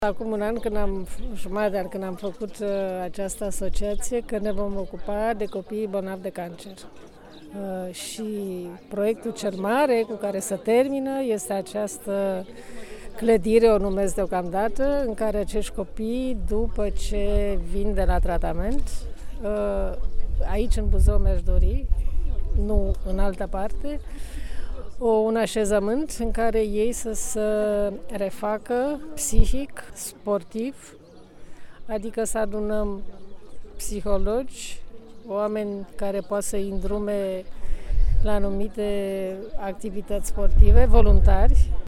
Acum un an, jumătate de an, când am făcut această asociație, că ne vom ocupa de copiii bolnavi de cancer. Și proiectul cel mare cu care se termină este această clădire, o numesc deocamdată, în care acești copii, după ce vin de la tratament, aici în Buzău mi-aș dori, nu în altă parte, un așezământ în care ei să se refacă psihic, sportiv, adică să adunăm psihologi, oameni care poate să-i îndrume la anumite activități sportive, voluntari.